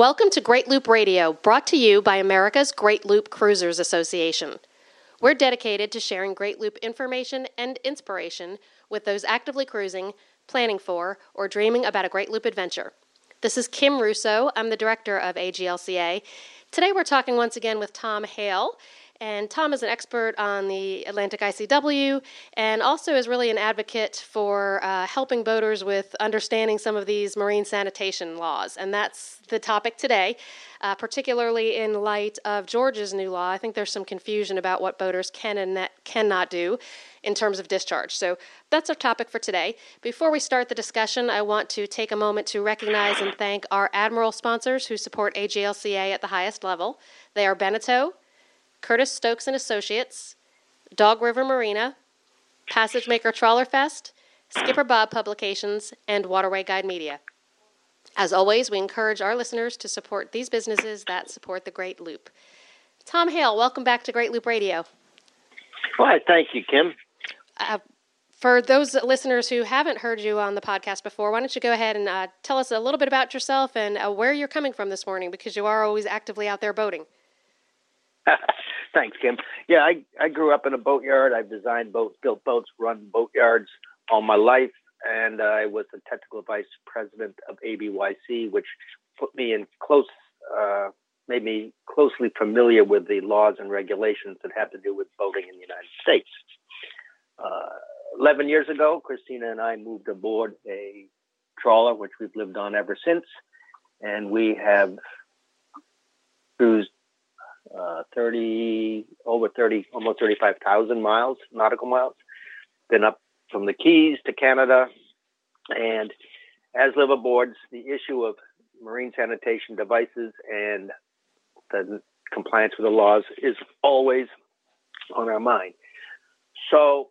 Welcome to Great Loop Radio, brought to you by America's Great Loop Cruisers Association. We're dedicated to sharing Great Loop information and inspiration with those actively cruising, planning for, or dreaming about a Great Loop adventure. This is Kim Russo. I'm the director of AGLCA. Today we're talking once again with Tom Hale. And Tom is an expert on the Atlantic ICW and also is really an advocate for helping boaters with understanding some of these marine sanitation laws. And that's the topic today, particularly in light of Georgia's new law. I think there's some confusion about what boaters can and cannot do in terms of discharge. So that's our topic for today. Before we start the discussion, I want to take a moment to recognize and thank our Admiral sponsors who support AGLCA at the highest level. They are Beneteau, Curtis Stokes and Associates, Dog River Marina, Passage Maker Trawler Fest, Skipper Bob Publications, and Waterway Guide Media. As always, we encourage our listeners to support these businesses that support the Great Loop. Tom Hale, welcome back to Great Loop Radio. Well, thank you, Kim. For those listeners who haven't heard you on the podcast before, why don't you go ahead and tell us a little bit about yourself and where you're coming from this morning, because you are always actively out there boating. Thanks, Kim. Yeah, I grew up in a boatyard. I've designed boats, built boats, run boatyards all my life, and I was the technical vice president of ABYC, which put me in made me closely familiar with the laws and regulations that have to do with boating in the United States. 11 years ago, Christina and I moved aboard a trawler, which we've lived on ever since, and we have cruised almost 35,000 miles, nautical miles. Been up from the Keys to Canada. And as liveaboards, the issue of marine sanitation devices and the compliance with the laws is always on our mind. So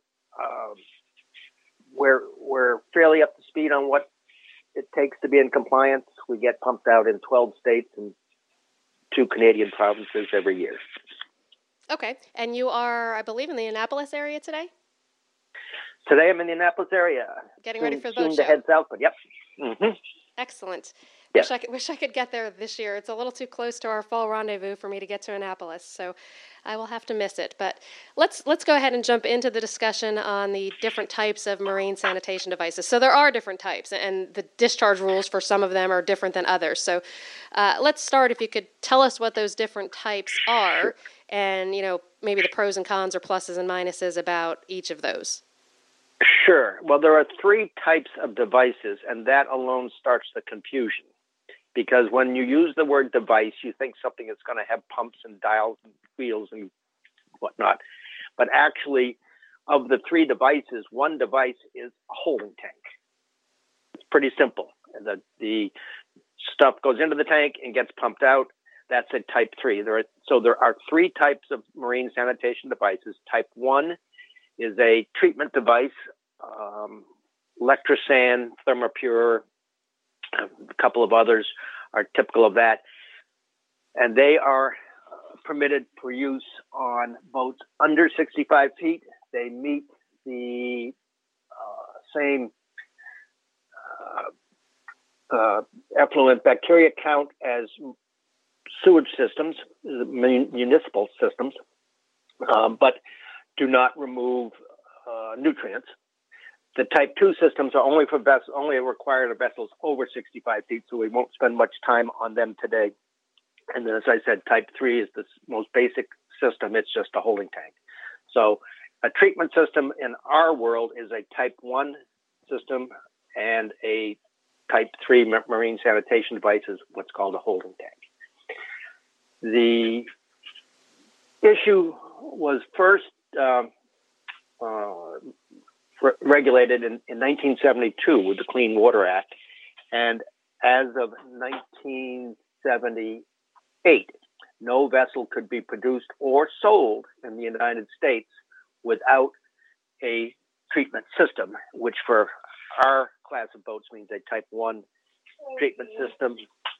we're fairly up to speed on what it takes to be in compliance. We get pumped out in 12 states and 2 Canadian provinces every year. Okay. And you are, I believe, in the Annapolis area today? Today I'm in the Annapolis area. Getting ready for the boat show. Soon to head south, but yep. Mm-hmm. Excellent. Yeah. Wish I could get there this year. It's a little too close to our fall rendezvous for me to get to Annapolis, so I will have to miss it. But let's go ahead and jump into the discussion on the different types of marine sanitation devices. So there are different types, and the discharge rules for some of them are different than others. So let's start, if you could tell us what those different types are, and maybe the pros and cons or pluses and minuses about each of those. Sure. Well, there are 3 types of devices, and that alone starts the confusion. Because when you use the word device, you think something that's going to have pumps and dials and wheels and whatnot. But actually, of the 3 devices, one device is a holding tank. It's pretty simple. The stuff goes into the tank and gets pumped out. That's a type 3. There are 3 types of marine sanitation devices. Type 1 is a treatment device, Electrosan, Thermopure, a couple of others are typical of that. And they are permitted for use on boats under 65 feet. They meet the same effluent bacteria count as sewage systems, municipal systems, but do not remove nutrients. The Type 2 systems are only required of vessels over 65 feet, so we won't spend much time on them today. And then, as I said, Type 3 is the most basic system. It's just a holding tank. So a treatment system in our world is a Type 1 system, and a Type 3 marine sanitation device is what's called a holding tank. The issue was first regulated in 1972 with the Clean Water Act, and as of 1978, no vessel could be produced or sold in the United States without a treatment system, which for our class of boats means a Type 1 treatment system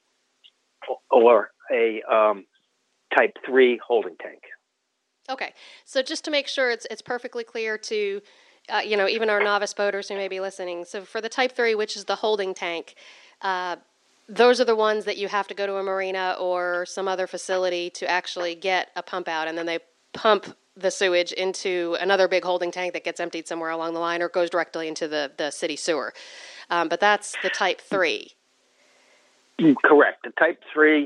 or a Type 3 holding tank. Okay, so just to make sure it's perfectly clear to even our novice boaters who may be listening. So for the Type 3, which is the holding tank, those are the ones that you have to go to a marina or some other facility to actually get a pump out, and then they pump the sewage into another big holding tank that gets emptied somewhere along the line or goes directly into the city sewer. But that's the type 3. Correct. The type 3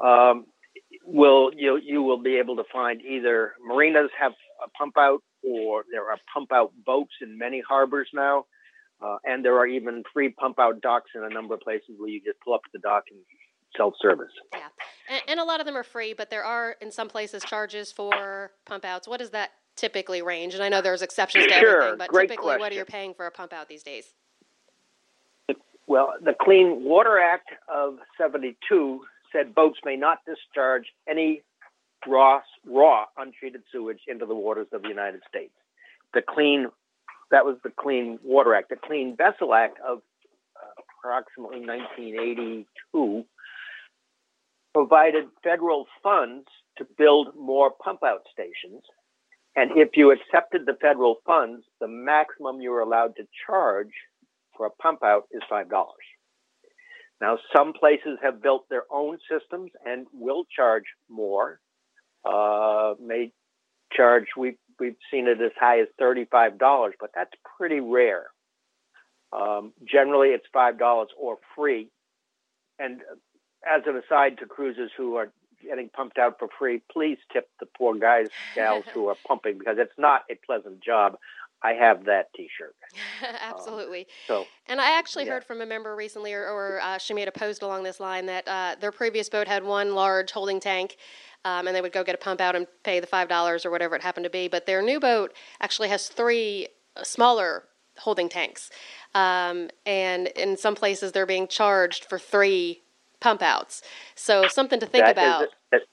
you will be able to find either marinas have a pump out, or there are pump out boats in many harbors now. And there are even free pump out docks in a number of places where you just pull up to the dock and self-service. Yeah. And a lot of them are free, but there are in some places charges for pump outs. What does that typically range? And I know there's exceptions to everything, but great typically question. What are you paying for a pump out these days? Well, the Clean Water Act of 72 said boats may not discharge any raw untreated sewage into the waters of the United States. That was the Clean Water Act. The Clean Vessel Act of approximately 1982 provided federal funds to build more pump-out stations. And if you accepted the federal funds, the maximum you were allowed to charge for a pump-out is $5. Now, some places have built their own systems and will charge more. May charge, we've seen it as high as $35, but that's pretty rare. Generally, it's $5 or free. And as an aside to cruisers who are getting pumped out for free, please tip the poor guys, gals who are pumping, because it's not a pleasant job. I have that T-shirt. Absolutely. And I actually heard from a member recently, or she made a post along this line, that their previous boat had one large holding tank, and they would go get a pump out and pay the $5 or whatever it happened to be. But their new boat actually has 3 smaller holding tanks. And in some places, they're being charged for 3 pump outs. So something to think about.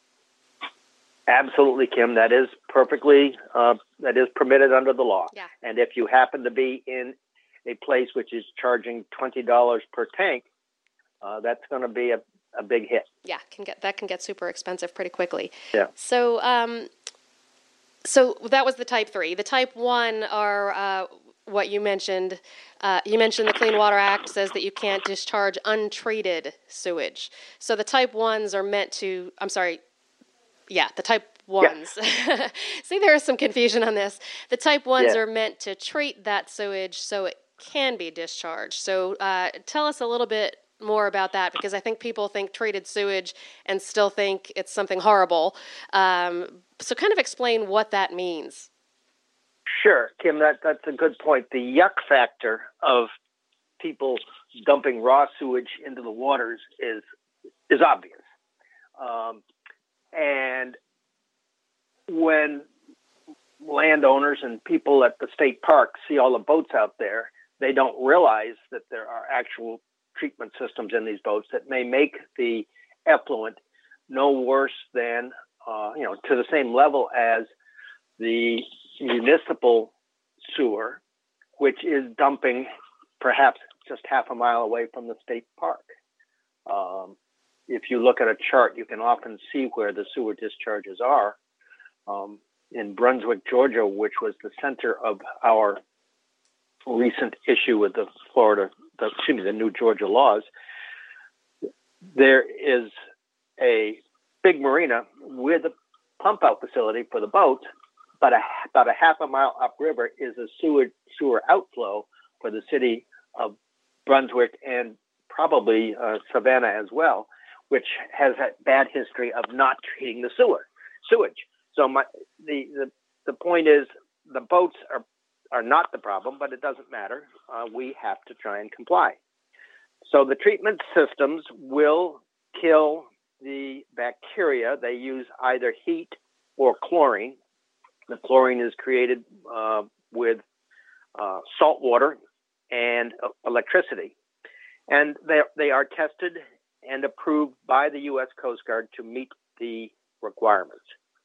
Absolutely, Kim. That is perfectly, that is permitted under the law. Yeah. And if you happen to be in a place which is charging $20 per tank, that's going to be a big hit. Yeah, that can get super expensive pretty quickly. Yeah. So, so that was the type 3. The type 1 are what you mentioned. You mentioned the Clean Water Act says that you can't discharge untreated sewage. So the type 1s are meant to, the type 1s. Yeah. See, there is some confusion on this. The type 1s are meant to treat that sewage so it can be discharged. So tell us a little bit more about that, because I think people think treated sewage and still think it's something horrible. So kind of explain what that means. Sure, Kim, that's a good point. The yuck factor of people dumping raw sewage into the waters is obvious. And when landowners and people at the state park see all the boats out there, they don't realize that there are actual treatment systems in these boats that may make the effluent no worse than, to the same level as the municipal sewer, which is dumping perhaps just half a mile away from the state park. If you look at a chart, you can often see where the sewer discharges are. In Brunswick, Georgia, which was the center of our recent issue with the new Georgia laws, there is a big marina with a pump out facility for the boats, but about a half a mile upriver is a sewer outflow for the city of Brunswick and probably Savannah as well, which has a bad history of not treating the sewage. So the point is, the boats are not the problem, but it doesn't matter. We have to try and comply. So the treatment systems will kill the bacteria. They use either heat or chlorine. The chlorine is created with salt water and electricity. And they are tested and approved by the U.S. Coast Guard to meet the requirements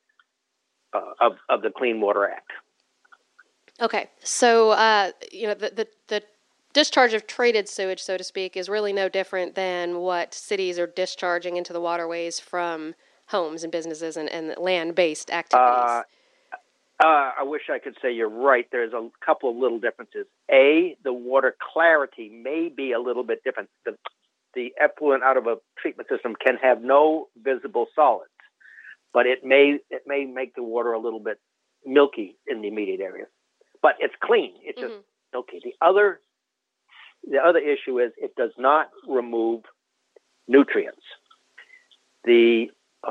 of the Clean Water Act. Okay, so the discharge of treated sewage, so to speak, is really no different than what cities are discharging into the waterways from homes and businesses and land-based activities. I wish I could say you're right. There's a couple of little differences. The water clarity may be a little bit different. the effluent out of a treatment system can have no visible solids, but it may make the water a little bit milky in the immediate area. But it's clean. It's just milky. The other issue is it does not remove nutrients. The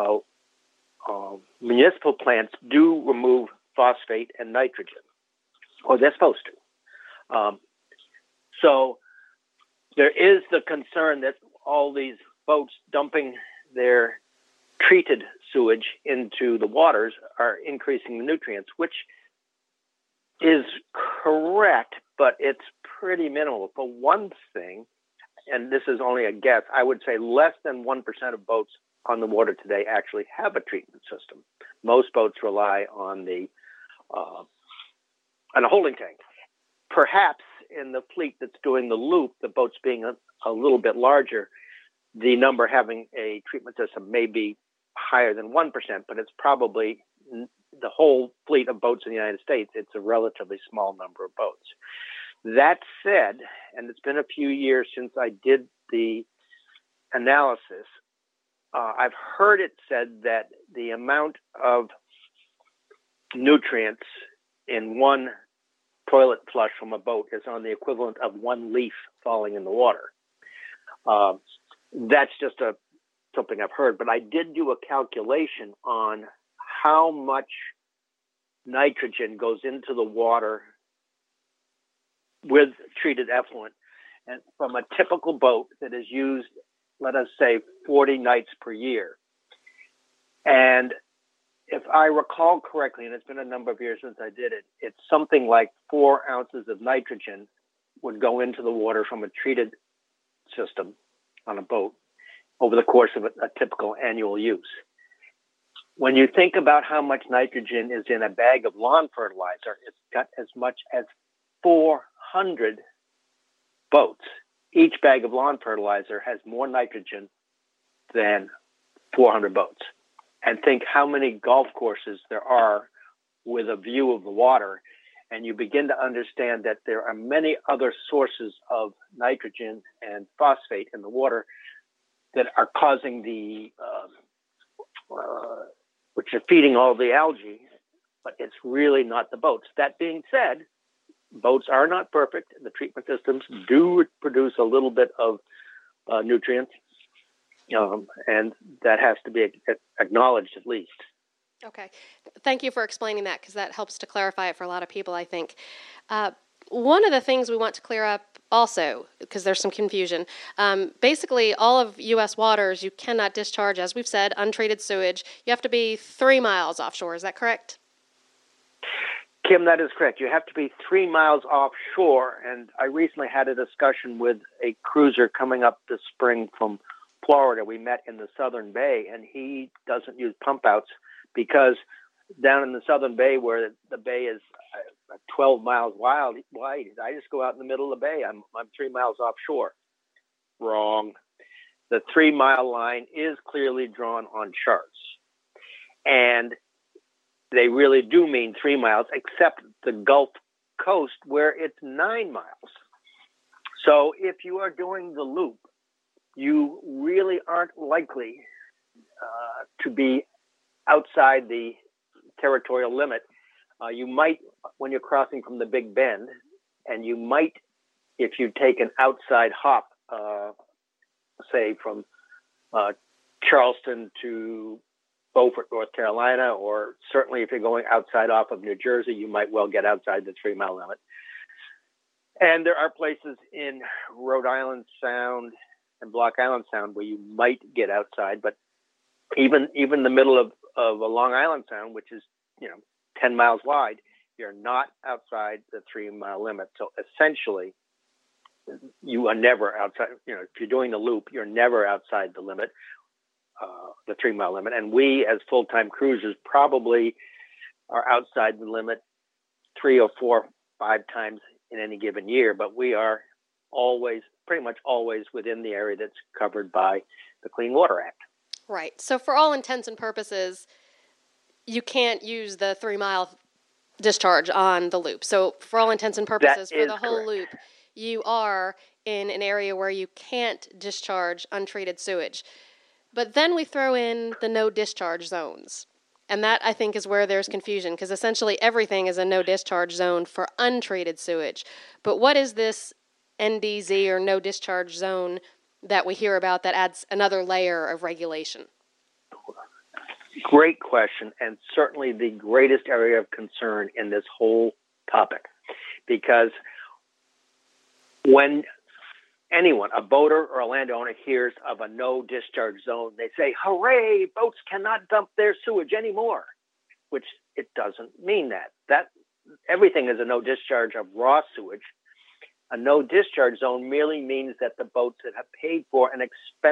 municipal plants do remove phosphate and nitrogen, or they're supposed to. So there is the concern that all these boats dumping their treated sewage into the waters are increasing the nutrients, which is correct, but it's pretty minimal. For one thing, and this is only a guess, I would say less than 1% of boats on the water today actually have a treatment system. Most boats rely on on a holding tank. Perhaps in the fleet that's doing the loop, the boats being a little bit larger, the number having a treatment system may be higher than 1%, but it's probably the whole fleet of boats in the United States. It's a relatively small number of boats. That said, and it's been a few years since I did the analysis, I've heard it said that the amount of nutrients in one toilet flush from a boat is on the equivalent of one leaf falling in the water. That's just something I've heard, but I did do a calculation on how much nitrogen goes into the water with treated effluent. And from a typical boat that is used, let us say, 40 nights per year. And if I recall correctly, and it's been a number of years since I did it, it's something like 4 ounces of nitrogen would go into the water from a treated system on a boat over the course of a typical annual use. When you think about how much nitrogen is in a bag of lawn fertilizer, it's got as much as 400 boats. Each bag of lawn fertilizer has more nitrogen than 400 boats. And think how many golf courses there are with a view of the water, and you begin to understand that there are many other sources of nitrogen and phosphate in the water that are causing which are feeding all the algae, but it's really not the boats. That being said, boats are not perfect. The treatment systems do produce a little bit of nutrients, and that has to be acknowledged at least. Okay. Thank you for explaining that, because that helps to clarify it for a lot of people, I think. One of the things we want to clear up also, because there's some confusion, basically all of U.S. waters, you cannot discharge, as we've said, untreated sewage. You have to be 3 miles offshore. Is that correct? Kim, that is correct. You have to be 3 miles offshore. And I recently had a discussion with a cruiser coming up this spring from Florida. We met in the Southern Bay, and he doesn't use pump outs because down in the Southern Bay, where the bay is 12 miles wide, I just go out in the middle of the bay. I'm 3 miles offshore. Wrong. The 3 mile line is clearly drawn on charts. And they really do mean 3 miles, except the Gulf Coast, where it's 9 miles. So if you are doing the loop, you really aren't likely to be outside the territorial limit. You might, when you're crossing from the Big Bend, and you might, if you take an outside hop, say from Charleston to Beaufort, North Carolina, or certainly if you're going outside off of New Jersey, you might well get outside the 3 mile limit. And there are places in Rhode Island Sound and Block Island Sound where you might get outside, but even the middle of a Long Island Sound, which is 10 miles wide, you're not outside the 3 mile limit. So essentially, you are never outside. If you're doing the loop, you're never outside the limit, the 3 mile limit. And we, as full-time cruisers, probably are outside the limit 3 or 4, 5 times in any given year. But we are pretty much always within the area that's covered by the Clean Water Act. Right. So for all intents and purposes, you can't use the 3 mile discharge on the loop. So for all intents and purposes, for the whole loop, you are in an area where you can't discharge untreated sewage. But then we throw in the no discharge zones. And that, I think, is where there's confusion, because essentially everything is a no discharge zone for untreated sewage. But what is this NDZ, or no discharge zone, that we hear about that adds another layer of regulation? Great question, and certainly the greatest area of concern in this whole topic. Because when anyone, a boater or a landowner, hears of a no discharge zone, they say, hooray, boats cannot dump their sewage anymore, which it doesn't mean that. That everything is a no discharge of raw sewage. A no discharge zone merely means that the boats that have paid for and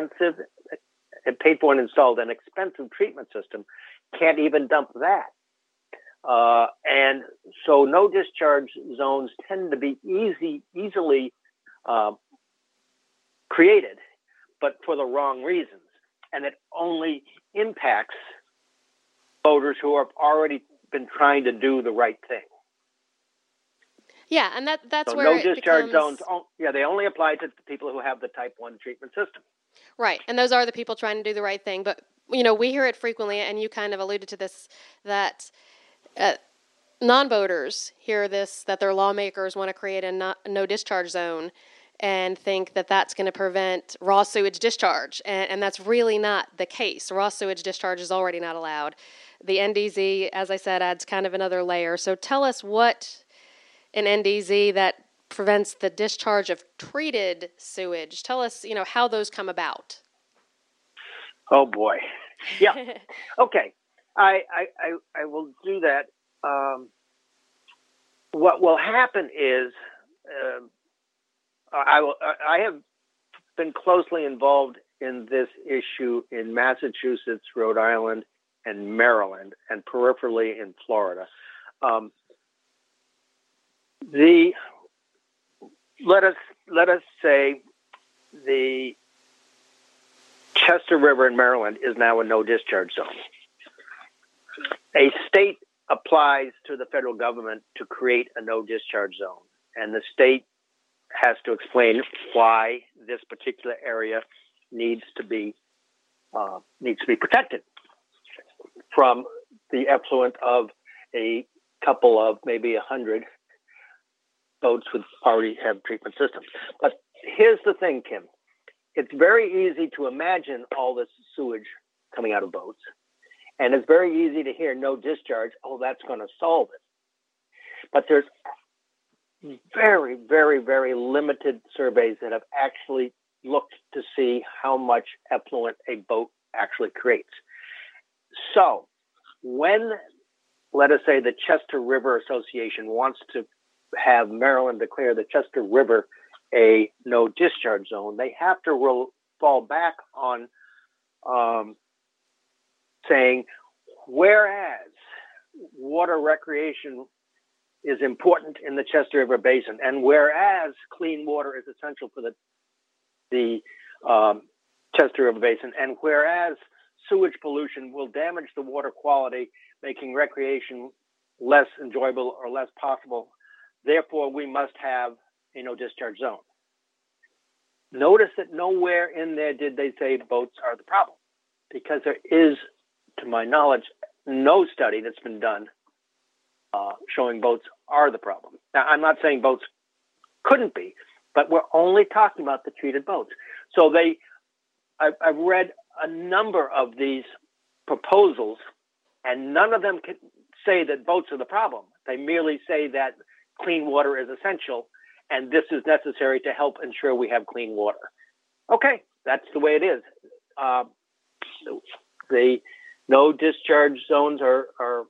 installed an expensive treatment system can't even dump that. And so no discharge zones tend to be easily created, but for the wrong reasons. And it only impacts boaters who have already been trying to do the right thing. Yeah, and that's so where no discharge zones. They only apply to people who have the Type 1 treatment system. Right, and those are the people trying to do the right thing. But we hear it frequently, and you kind of alluded to this, that non-boaters hear this, that their lawmakers want to create a no discharge zone, and think that that's going to prevent raw sewage discharge, and that's really not the case. Raw sewage discharge is already not allowed. The NDZ, as I said, adds kind of another layer. So tell us what an NDZ that prevents the discharge of treated sewage. Tell us, how those come about. Oh boy, yeah. Okay, I will do that. What will happen is I have been closely involved in this issue in Massachusetts, Rhode Island, and Maryland, and peripherally in Florida. Let us say the Chester River in Maryland is now a no discharge zone. A state applies to the federal government to create a no discharge zone, and the state has to explain why this particular area needs to be protected from the effluent of a couple of maybe 100 boats would already have treatment systems. But here's the thing, Kim. It's very easy to imagine all this sewage coming out of boats. And it's very easy to hear no discharge. Oh, that's going to solve it. But there's very, very, very limited surveys that have actually looked to see how much effluent a boat actually creates. So when, let us say, the Chester River Association wants to have Maryland declare the Chester River a no discharge zone, they have to fall back on saying, whereas water recreation is important in the Chester River Basin, and whereas clean water is essential for the Chester River Basin, and whereas sewage pollution will damage the water quality, making recreation less enjoyable or less possible, therefore we must have a no discharge zone. Notice that nowhere in there did they say boats are the problem, because there is, to my knowledge, no study that's been done showing boats are the problem. Now, I'm not saying boats couldn't be, but we're only talking about the treated boats. So I've read a number of these proposals, and none of them can say that boats are the problem. They merely say that clean water is essential, and this is necessary to help ensure we have clean water. Okay, that's the way it is. The no discharge zones are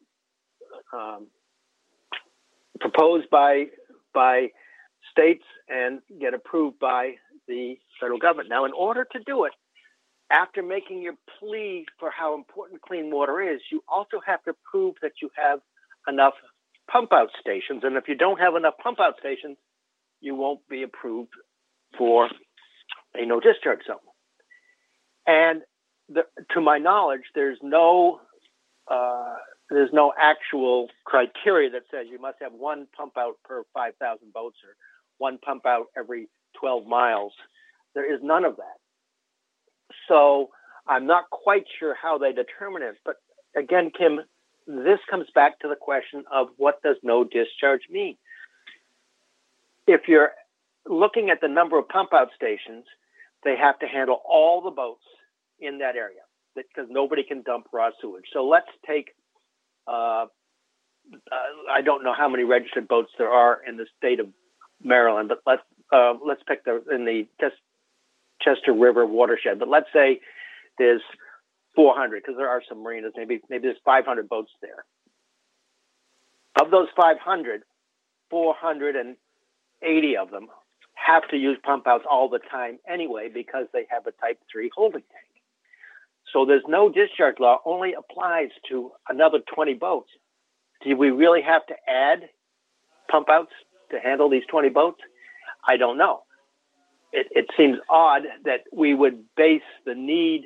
proposed by states and get approved by the federal government. Now, in order to do it, after making your plea for how important clean water is, you also have to prove that you have enough pump out stations. And if you don't have enough pump out stations, you won't be approved for a no discharge zone. And to my knowledge, there's no actual criteria that says you must have one pump out per 5,000 boats or one pump out every 12 miles. There is none of that. So I'm not quite sure how they determine it. But again, Kim, this comes back to the question of what does no discharge mean? If you're looking at the number of pump out stations, they have to handle all the boats in that area because nobody can dump raw sewage. So let's take, I don't know how many registered boats there are in the state of Maryland, but let's pick in the Chester River watershed. But let's say there's 400 because there are some marinas. Maybe there's 500 boats there. Of those 500, 480 of them have to use pump outs all the time anyway because they have a Type 3 holding tank. So there's no discharge law only applies to another 20 boats. Do we really have to add pump outs to handle these 20 boats? I don't know. It seems odd that we would base the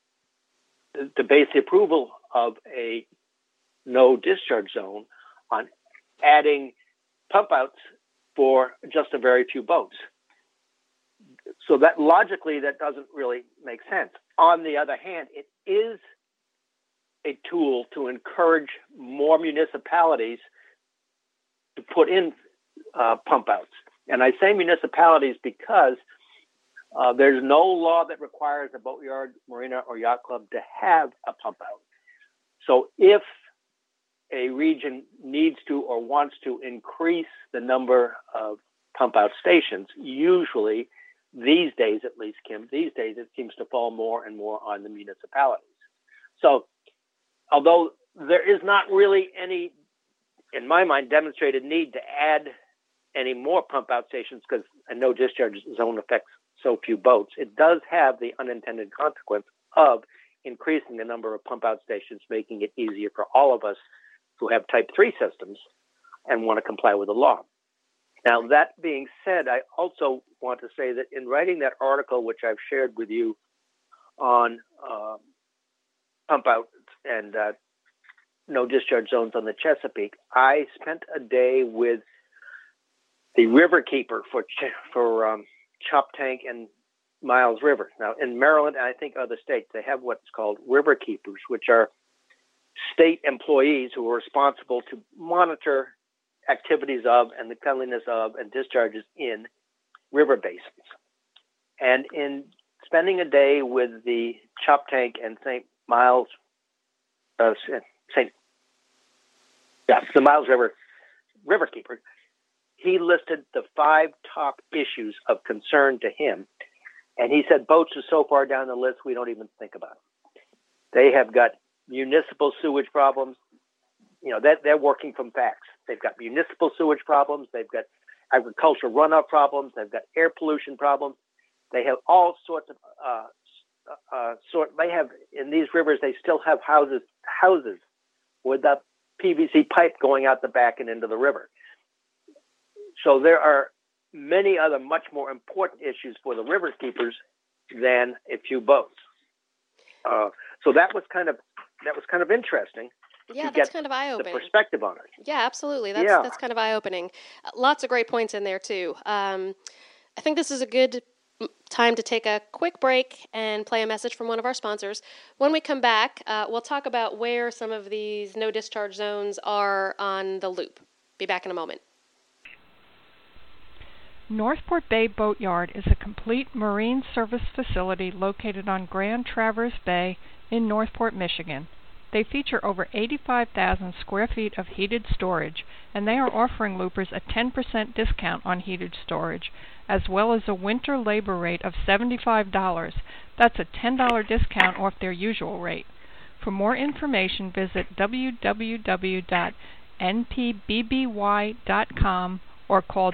approval of a no discharge zone on adding pump outs for just a very few boats. So that logically, that doesn't really make sense. On the other hand, it is a tool to encourage more municipalities to put in pump outs. And I say municipalities because there's no law that requires a boatyard, marina, or yacht club to have a pump out. So if a region needs to or wants to increase the number of pump out stations, usually these days, at least, Kim, these days it seems to fall more and more on the municipalities. So although there is not really any, in my mind, demonstrated need to add any more pump out stations because a no discharge zone affects so few boats, it does have the unintended consequence of increasing the number of pump out stations, making it easier for all of us who have Type 3 systems and want to comply with the law. Now, that being said, I also want to say that in writing that article, which I've shared with you on pump out and no discharge zones on the Chesapeake, I spent a day with the river keeper for Choptank and Miles River. Now, in Maryland, and I think other states, they have what's called river keepers, which are state employees who are responsible to monitor activities of and the cleanliness of and discharges in river basins. And in spending a day with the Choptank and the Miles River Keeper, he listed the 5 top issues of concern to him. And he said boats are so far down the list, we don't even think about it. They have got municipal sewage problems. You know, they're working from facts. They've got municipal sewage problems. They've got agricultural runoff problems. They've got air pollution problems. They have all sorts of they have in these rivers. They still have houses with the PVC pipe going out the back and into the river. So there are many other much more important issues for the river keepers than a few boats. So that was kind of interesting. Yeah, that's kind of eye-opening. The perspective on it. Yeah, absolutely. That's kind of eye-opening. Lots of great points in there, too. I think this is a good time to take a quick break and play a message from one of our sponsors. When we come back, we'll talk about where some of these no-discharge zones are on the loop. Be back in a moment. Northport Bay Boatyard is a complete marine service facility located on Grand Traverse Bay in Northport, Michigan. They feature over 85,000 square feet of heated storage, and they are offering loopers a 10% discount on heated storage, as well as a winter labor rate of $75. That's a $10 discount off their usual rate. For more information, visit www.npbby.com or call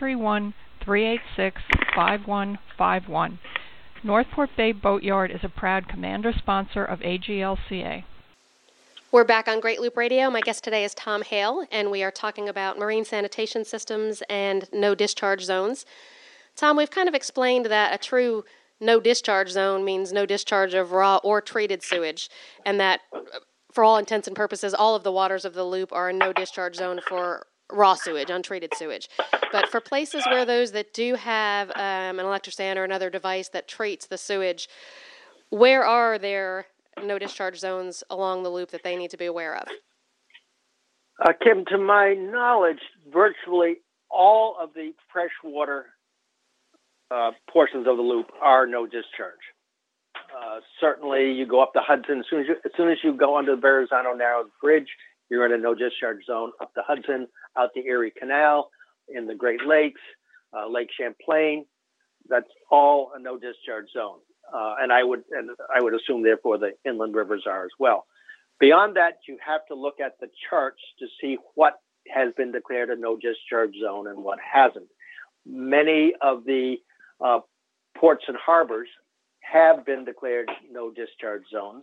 231-386-5151. Northport Bay Boatyard is a proud commander sponsor of AGLCA. We're back on Great Loop Radio. My guest today is Tom Hale, and we are talking about marine sanitation systems and no discharge zones. Tom, we've kind of explained that a true no discharge zone means no discharge of raw or treated sewage, and that for all intents and purposes, all of the waters of the loop are a no discharge zone for raw sewage, untreated sewage. But for places where those that do have an electrostand or another device that treats the sewage, where are there no discharge zones along the loop that they need to be aware of? Kim, to my knowledge, virtually all of the freshwater portions of the loop are no discharge. Certainly, you go up the Hudson. As soon as you go under the Verrazano Narrows Bridge, you're in a no discharge zone. Up the Hudson, out the Erie Canal, in the Great Lakes, Lake Champlain, that's all a no discharge zone. And I would assume, therefore, the inland rivers are as well. Beyond that, you have to look at the charts to see what has been declared a no discharge zone and what hasn't. Many of the ports and harbors have been declared no discharge zones.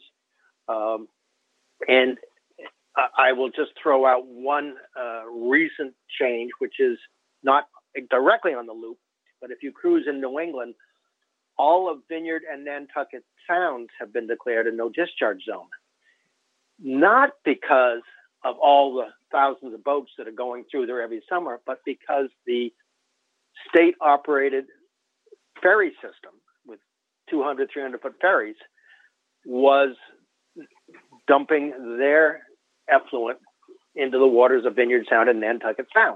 And I will just throw out one recent change, which is not directly on the loop, but if you cruise in New England, all of Vineyard and Nantucket Sounds have been declared a no discharge zone. Not because of all the thousands of boats that are going through there every summer, but because the state-operated ferry system with 200, 300-foot ferries was dumping their effluent into the waters of Vineyard Sound and Nantucket Sound.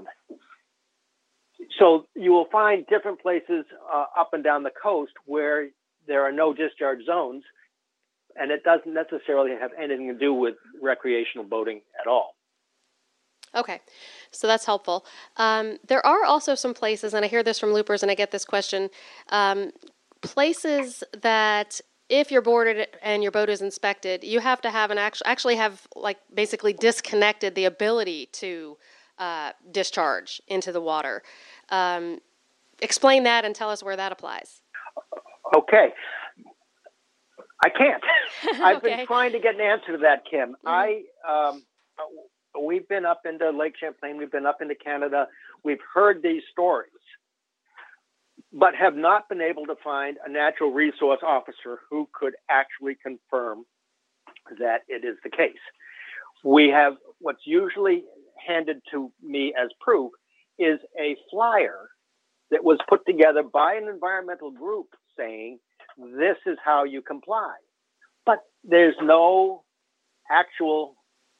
So you will find different places up and down the coast where there are no discharge zones, and it doesn't necessarily have anything to do with recreational boating at all. Okay, so that's helpful. There are also some places, and I hear this from loopers, and I get this question, places that if you're boarded and your boat is inspected, you have to have actually have like basically disconnected the ability to discharge into the water. Explain that and tell us where that applies. Okay. I can't. I've Okay. been trying to get an answer to that, Kim. Mm-hmm. We've been up into Lake Champlain. We've been up into Canada. We've heard these stories, but have not been able to find a natural resource officer who could actually confirm that it is the case. We have what's usually handed to me as proof is a flyer that was put together by an environmental group saying, this is how you comply. But there's no actual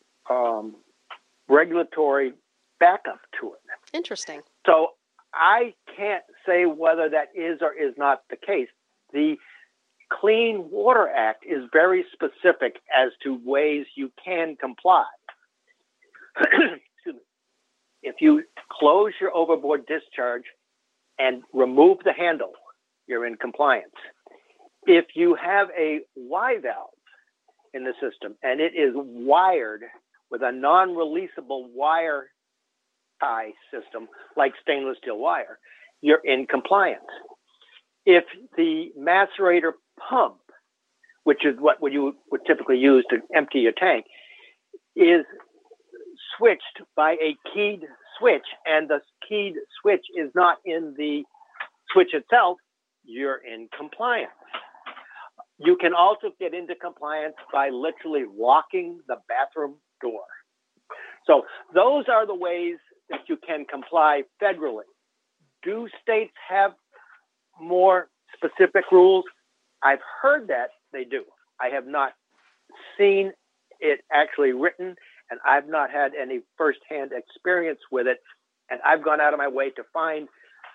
regulatory backup to it. Interesting. So I can't say whether that is or is not the case. The Clean Water Act is very specific as to ways you can comply. Excuse me. If you close your overboard discharge and remove the handle, you're in compliance. If you have a Y valve in the system and it is wired with a non-releasable wire tie system like stainless steel wire, you're in compliance. If the macerator pump, which is what you would typically use to empty your tank, is switched by a keyed switch and the keyed switch is not in the switch itself, you're in compliance. You can also get into compliance by literally locking the bathroom door. So those are the ways that you can comply federally. Do states have more specific rules? I've heard that they do. I have not seen it actually written, and I've not had any firsthand experience with it. And I've gone out of my way to find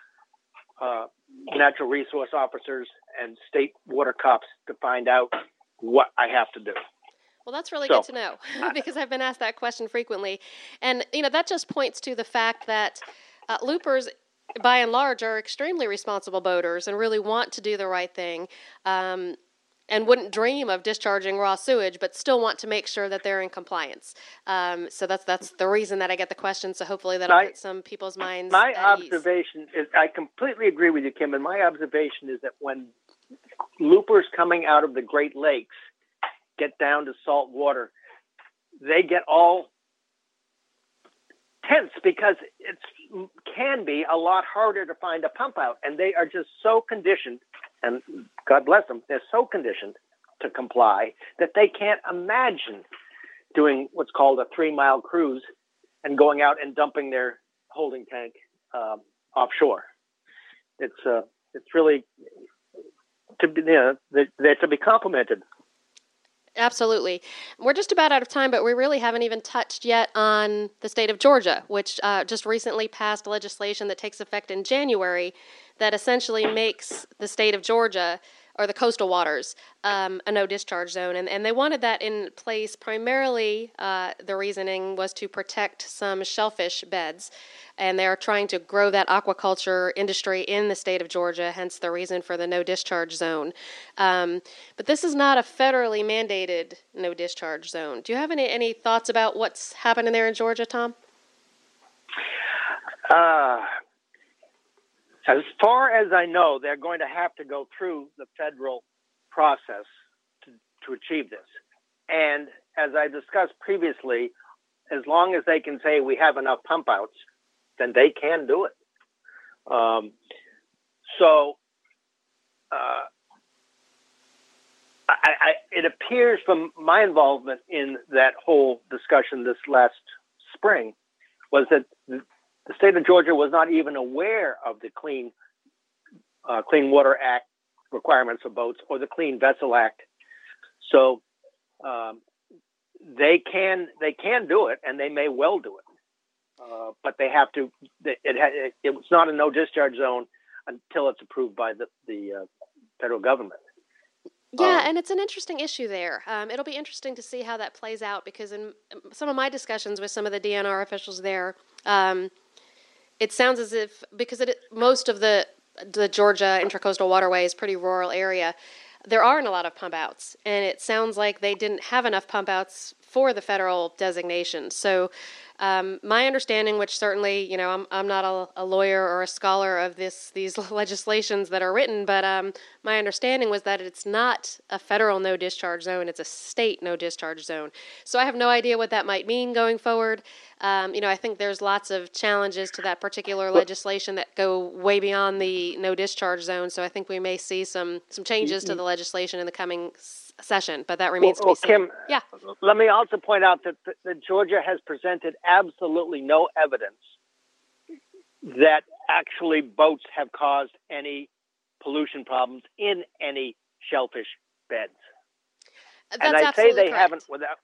natural resource officers and state water cops to find out what I have to do. Well, that's really good to know because I've been asked that question frequently. And, that just points to the fact that loopers, by and large, are extremely responsible boaters and really want to do the right thing and wouldn't dream of discharging raw sewage, but still want to make sure that they're in compliance. So that's the reason that I get the question. So hopefully that'll put some people's minds My at observation is, I completely agree with you, Kim, and my observation is that when loopers coming out of the Great Lakes get down to salt water, they get all tense because it can be a lot harder to find a pump out, and they are just so conditioned, and God bless them, they're so conditioned to comply that they can't imagine doing what's called a 3-mile cruise and going out and dumping their holding tank offshore. It's really they're to be complimented. Absolutely. We're just about out of time, but we really haven't even touched yet on the state of Georgia, which just recently passed legislation that takes effect in January that essentially makes the state of Georgia, or the coastal waters, a no-discharge zone. And they wanted that in place primarily, the reasoning was to protect some shellfish beds. And they're trying to grow that aquaculture industry in the state of Georgia, hence the reason for the no-discharge zone. But this is not a federally mandated no-discharge zone. Do you have any thoughts about what's happening there in Georgia, Tom? As far as I know, they're going to have to go through the federal process to achieve this. And as I discussed previously, as long as they can say we have enough pump outs, then they can do it. It appears from my involvement in that whole discussion this last spring was that the state of Georgia was not even aware of the Clean Water Act requirements of boats or the Clean Vessel Act. So they can do it, and they may well do it. But they have to. It's not a no discharge zone until it's approved by the federal government. Yeah, and it's an interesting issue there. It'll be interesting to see how that plays out, because in some of my discussions with some of the DNR officials there, it sounds as if, because most of the Georgia Intracoastal Waterway is pretty rural area, there aren't a lot of pump outs, and it sounds like they didn't have enough pump outs for the federal designation. So my understanding, which certainly, I'm not a lawyer or a scholar of these legislations that are written, but my understanding was that it's not a federal no-discharge zone, it's a state no-discharge zone. So I have no idea what that might mean going forward. I think there's lots of challenges to that particular legislation that go way beyond the no-discharge zone, so I think we may see some changes to the legislation in the coming session, but that remains to be seen. Kim, yeah. Let me also point out that Georgia has presented absolutely no evidence that actually boats have caused any pollution problems in any shellfish beds. That's and I say they correct. haven't without.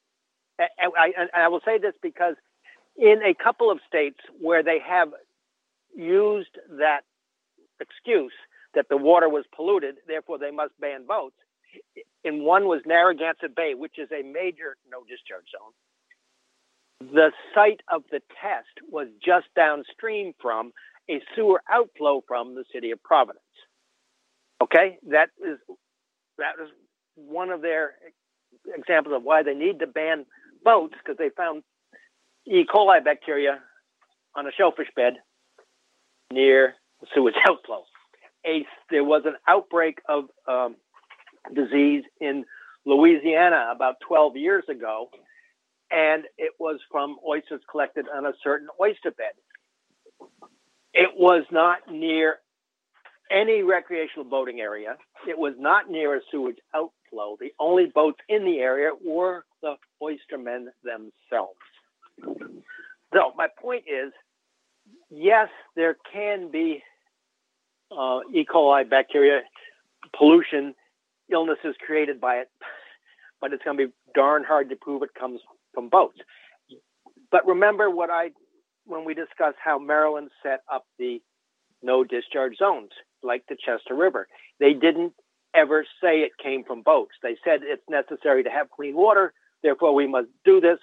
I will say this because in a couple of states where they have used that excuse that the water was polluted, therefore they must ban boats. In one was Narragansett Bay, which is a major no-discharge zone. The site of the test was just downstream from a sewer outflow from the city of Providence. Okay, that is one of their examples of why they need to ban boats, because they found E. coli bacteria on a shellfish bed near the sewage outflow. There was an outbreak of disease in Louisiana about 12 years ago, and it was from oysters collected on a certain oyster bed. It was not near any recreational boating area. It was not near a sewage outflow. The only boats in the area were the oystermen themselves. So my point is, yes, there can be E. coli bacteria pollution, illnesses created by it, but it's going to be darn hard to prove it comes from boats. But remember when we discussed how Maryland set up the no discharge zones, like the Chester River. They didn't ever say it came from boats. They said it's necessary to have clean water, therefore we must do this.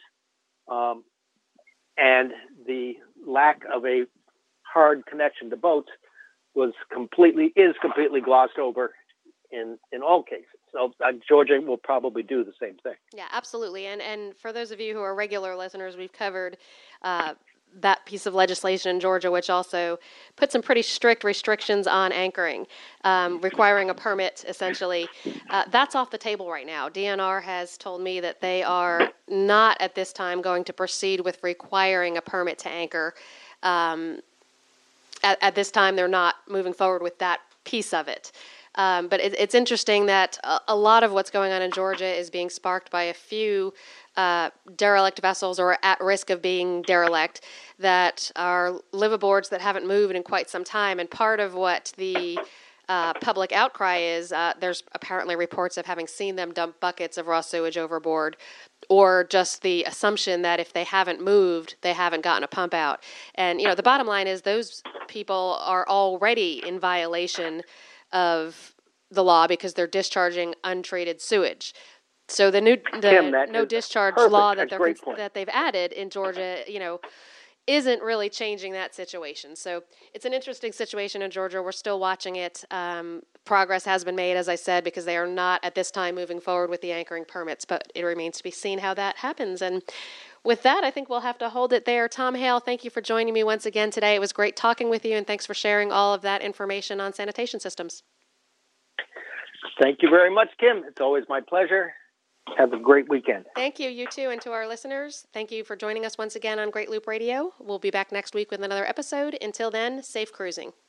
And the lack of a hard connection to boats is completely glossed over in all cases. So Georgia will probably do the same thing. Yeah, absolutely. And for those of you who are regular listeners, we've covered that piece of legislation in Georgia, which also put some pretty strict restrictions on anchoring, requiring a permit, essentially. That's off the table right now. DNR has told me that they are not at this time going to proceed with requiring a permit to anchor. At this time, they're not moving forward with that piece of it. But it's interesting that a lot of what's going on in Georgia is being sparked by a few derelict vessels or at risk of being derelict that are liveaboards that haven't moved in quite some time. And part of what the public outcry is, there's apparently reports of having seen them dump buckets of raw sewage overboard, or just the assumption that if they haven't moved, they haven't gotten a pump out. And, the bottom line is those people are already in violation of the law because they're discharging untreated sewage. So the no discharge law that they've added in Georgia, isn't really changing that situation. So it's an interesting situation in Georgia. We're still watching it. Progress has been made, as I said, because they are not at this time moving forward with the anchoring permits, but it remains to be seen how that happens. And with that, I think we'll have to hold it there. Tom Hale, thank you for joining me once again today. It was great talking with you, and thanks for sharing all of that information on sanitation systems. Thank you very much, Kim. It's always my pleasure. Have a great weekend. Thank you, you too, and to our listeners, thank you for joining us once again on Great Loop Radio. We'll be back next week with another episode. Until then, safe cruising.